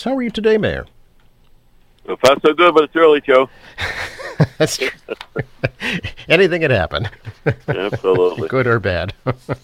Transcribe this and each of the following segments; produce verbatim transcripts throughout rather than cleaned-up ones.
How are you today, Mayor? So far, so good, but it's early, Joe. That's true. Anything can happen. Absolutely. Good or bad.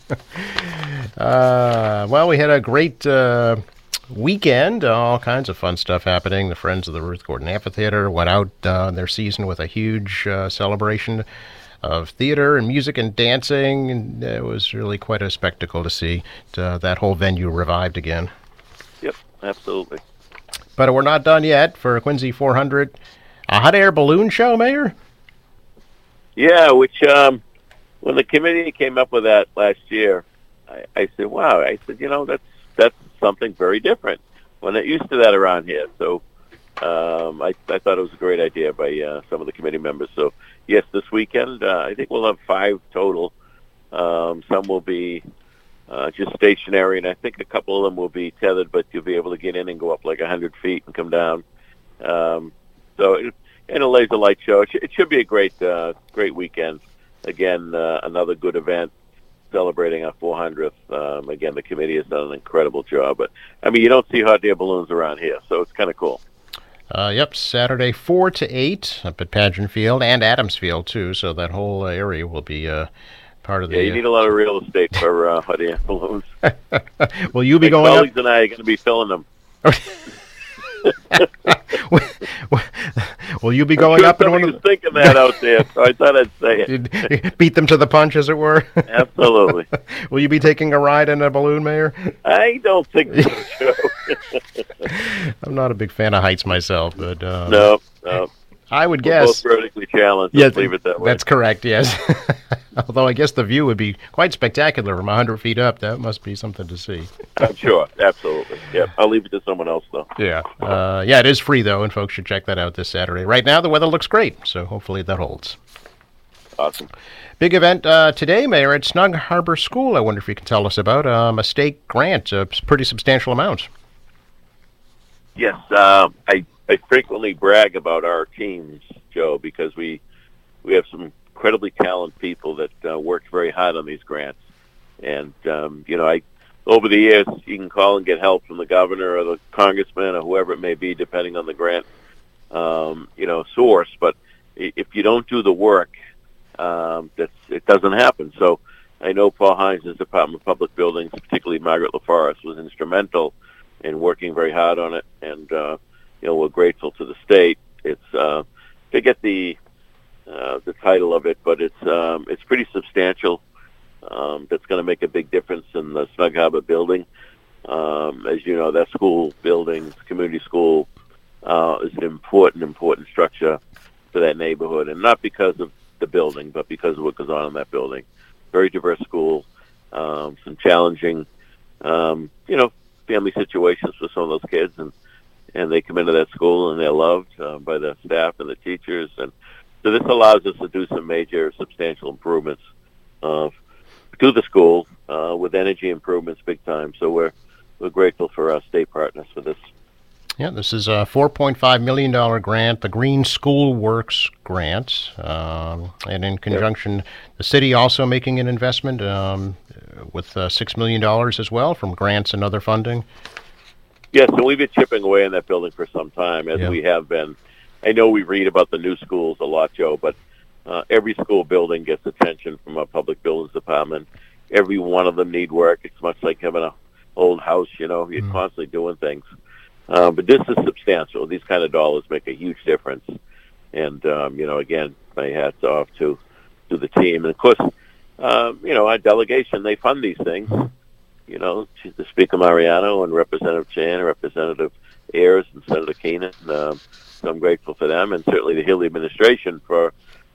uh, well, we had a great uh, weekend. All kinds of fun stuff happening. The Friends of the Ruth Gordon Amphitheater went out uh, their season with a huge uh, celebration of theater and music and dancing. And it was really quite a spectacle to see uh, that whole venue revived again. Yep, absolutely. But we're not done yet for Quincy four hundred. A hot air balloon show, Mayor? Yeah, which um, when the committee came up with that last year, I, I said, wow. I said, you know, that's that's something very different. We're not used to that around here. So um, I, I thought it was a great idea by uh, some of the committee members. So, yes, this weekend, uh, I think we'll have five total. Um, some will be uh, just stationary, and I think a couple of them will be tethered, but you'll be able to get in and go up like one hundred feet and come down. Um, so, it, and a laser light show. It, sh- it should be a great, uh, great weekend. Again, uh, another good event celebrating our four hundredth. Um, again, the committee has done an incredible job. But, I mean, you don't see hot air balloons around here, so it's kind of cool. Uh, yep, Saturday four to eight up at Pageant Field and Adams Field, too, so that whole uh, area will be uh, part of the... Yeah, you need a lot of real estate for uh, hot air balloons. Will you be My going colleagues up? and I are going to be filling them. Will you be I'm going sure up in one somebody of was thinking that out there, so I thought I'd say it. the... Beat them to the punch, as it were? Absolutely. Will you be taking a ride in a balloon, Mayor? I don't think so, Joe. I'm not a big fan of heights myself, but... Uh, No, no. I would We're guess... both vertically challenged. Yeah, Let's leave it that way. That's correct, yes. Although I guess the view would be quite spectacular from one hundred feet up. That must be something to see. I'm sure. Absolutely. Yeah. I'll leave it to someone else, though. Yeah. Uh, yeah, it is free, though, and folks should check that out this Saturday. Right now, the weather looks great, so hopefully that holds. Awesome. Big event uh, today, Mayor, at Snug Harbor School. I wonder if you can tell us about um, a state grant, a pretty substantial amount. Yes. Um, I, I frequently brag about our teams, Joe, because we we have some incredibly talented people that uh, worked very hard on these grants. And, um, you know, I over the years, you can call and get help from the governor or the congressman or whoever it may be, depending on the grant, um, you know, source. But if you don't do the work, um, that's, it doesn't happen. So I know Paul Hines' Department of Public Buildings, particularly Margaret LaForest, was instrumental in working very hard on it. And, uh, you know, we're grateful to the state. It's uh, to get the uh, the title of it, but it's um, it's pretty substantial. Um, that's going to make a big difference in the Snug Harbor building. Um, as you know, that school building, community school, uh, is an important, important structure for that neighborhood, and not because of the building, but because of what goes on in that building. Very diverse school, um, some challenging, um, you know, family situations for some of those kids, and and they come into that school and they're loved uh, by the staff and the teachers, and so this allows us to do some major, substantial improvements uh, to the school uh, with energy improvements, big time. So we're we're grateful for our state partners for this. Yeah, this is a four point five million dollars grant, the Green School Works grant, um, and in conjunction, yep. the city also making an investment um, with uh, six million dollars as well from grants and other funding. Yes, and we've been chipping away in that building for some time, as yeah. we have been. I know we read about the new schools a lot, Joe, but uh, every school building gets attention from our public buildings department. Every one of them need work. It's much like having an old house, you know, you're mm. constantly doing things. Uh, but this is substantial. These kind of dollars make a huge difference. And, um, you know, again, my hat's off to, to the team. And, of course, um, you know, our delegation, they fund these things. You know, the Speaker Mariano and Representative Chan, Representative Ayers and Senator Keenan. Um, so I'm grateful for them, and certainly the Hill administration for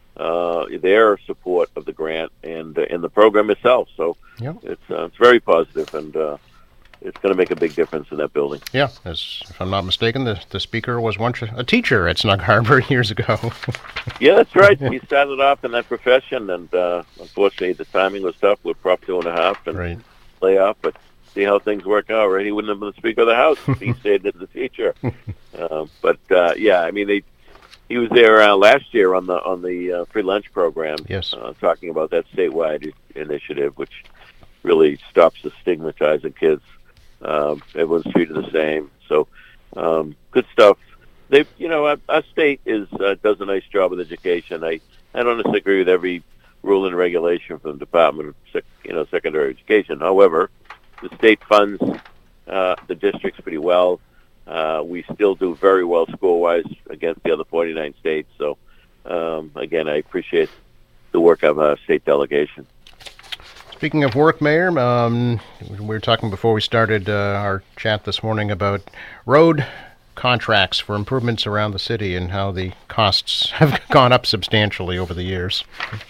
uh, their support of the grant and uh, in the program itself. So yep. it's uh, it's very positive, and uh, it's going to make a big difference in that building. Yeah, as, if I'm not mistaken, the, the speaker was once a teacher at Snug Harbor years ago. Yeah, that's right. He started off in that profession, and uh, unfortunately the timing was tough with Prop two and a half and right. layoff, but see how things work out, right? He wouldn't have been the Speaker of the House if he stayed as a teacher. Uh, but, uh, yeah, I mean, they, he was there uh, last year on the on the uh, free lunch program, yes. uh, talking about that statewide initiative, which really stops the stigmatizing kids. Um, everyone's treated the same. So um, good stuff. They, you know, our, our state is uh, does a nice job with education. I I don't disagree with every rule and regulation from the Department of Sec, you know Secondary Education. However, the state funds uh, the districts pretty well. Uh, we still do very well school-wise against the other forty-nine states. So, um, again, I appreciate the work of our state delegation. Speaking of work, Mayor, um, we were talking before we started uh, our chat this morning about road contracts for improvements around the city and how the costs have gone up substantially over the years.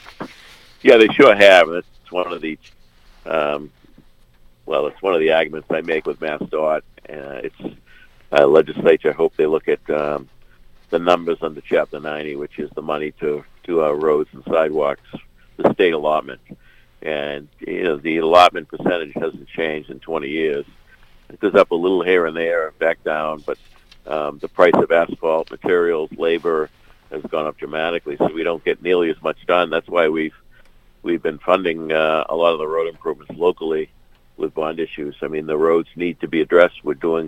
Yeah, they sure have. That's one of the, um, well, it's one of the arguments I make with MassDOT. Uh, it's uh, legislature. I hope they look at um, the numbers under Chapter ninety, which is the money to to our roads and sidewalks, the state allotment. And, you know, the allotment percentage hasn't changed in twenty years. It goes up a little here and there, back down, but um, the price of asphalt, materials, labor has gone up dramatically, so we don't get nearly as much done. That's why we've we've been funding uh, a lot of the road improvements locally with bond issues. I mean, the roads need to be addressed. We're doing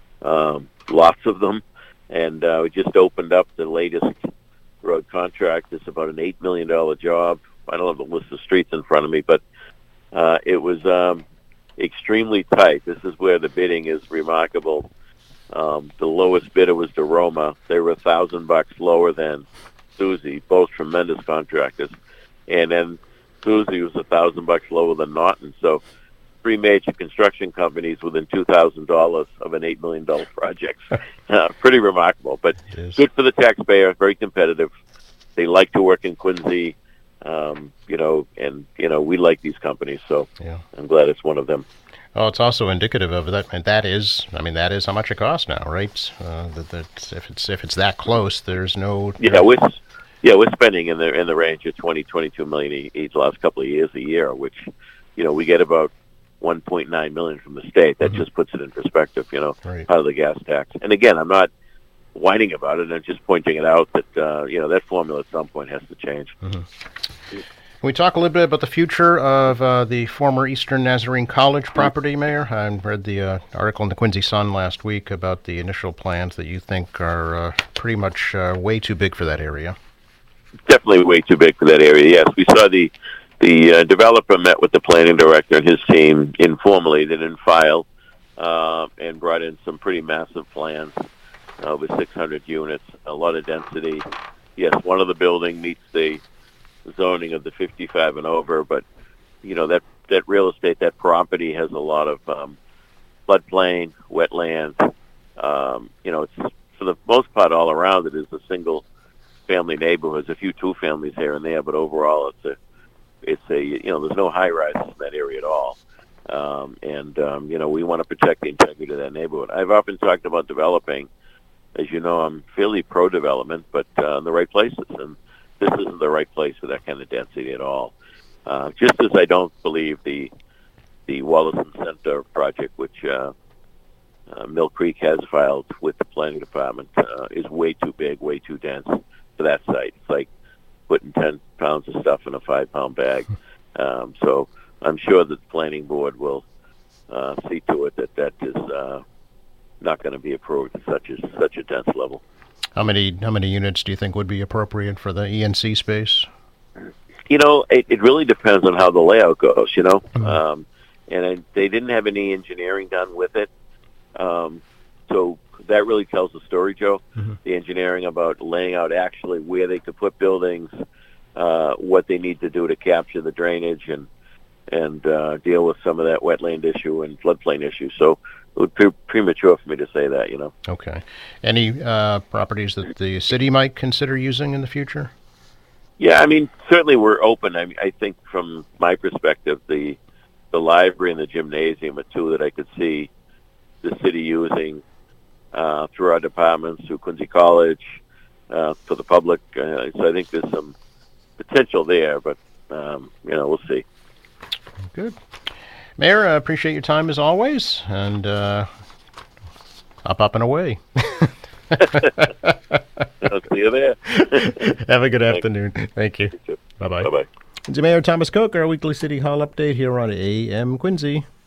um, lots of them, and uh, we just opened up the latest road contract. It's about an eight million dollars job. I don't have the list of streets in front of me, but uh, it was um, extremely tight. This is where the bidding is remarkable. Um, the lowest bidder was DeRoma. They were a thousand bucks lower than Susie, both tremendous contractors. And then Susie was a thousand bucks lower than Norton. So three major construction companies within two thousand dollars of an eight million dollars project. uh, pretty remarkable, but good for the taxpayer, very competitive. They like to work in Quincy, um, you know, and, you know, we like these companies. So yeah. I'm glad it's one of them. Oh, it's also indicative of that, and that is, I mean, that is how much it costs now, right? Uh, that, that if it's if it's that close, there's no. Yeah, we're yeah we're spending in the in the range of twenty, twenty-two million each last couple of years a year, which, you know, we get about one point nine million from the state. That mm-hmm. just puts it in perspective, you know, right. Out of the gas tax. And again, I'm not whining about it. I'm just pointing it out that uh, you know that formula at some point has to change. Mm-hmm. Can we talk a little bit about the future of uh, the former Eastern Nazarene College property, Mayor? I read the uh, article in the Quincy Sun last week about the initial plans that you think are uh, pretty much uh, way too big for that area. Definitely way too big for that area, yes. We saw the the uh, developer met with the planning director and his team informally. They didn't file uh, and brought in some pretty massive plans uh, with six hundred units, a lot of density. Yes, one of the building meets the zoning of the fifty-five and over, but you know that that real estate, that property has a lot of um, floodplain, wetlands. Um, you know, it's for the most part all around it is a single family neighborhoods, a few two families here and there, but overall it's a it's a you know there's no high rises in that area at all. Um, and um, you know we want to protect the integrity of that neighborhood. I've often talked about developing. As you know, I'm fairly pro development, but uh, in the right places, and this isn't the right place for that kind of density at all. Uh, just as I don't believe the the Wollaston Center project, which uh, uh, Mill Creek has filed with the planning department, uh, is way too big, way too dense for that site. It's like putting ten pounds of stuff in a five-pound bag. Um, so I'm sure that the planning board will uh, see to it that that is uh, not going to be approved at such a, such a dense level. How many how many units do you think would be appropriate for the E N C space? You know, it, it really depends on how the layout goes, you know. Mm-hmm. Um, and I, they didn't have any engineering done with it. Um, so that really tells the story, Joe, mm-hmm. the engineering about laying out actually where they could put buildings, uh, what they need to do to capture the drainage and, and uh, deal with some of that wetland issue and floodplain issue. So it would be premature for me to say that, you know. Okay. Any uh, properties that the city might consider using in the future? Yeah, I mean, certainly we're open. I mean, I think from my perspective, the the library and the gymnasium are two that I could see the city using uh, through our departments, through Quincy College, uh, for the public. Uh, so I think there's some potential there, but, um, you know, we'll see. Good. Mayor, I appreciate your time as always, and uh, up, up, and away. I'll see you there. Have a good afternoon. Thank you. you Bye-bye. Bye-bye. It's Mayor Thomas Cook, our weekly City Hall update here on A M Quincy.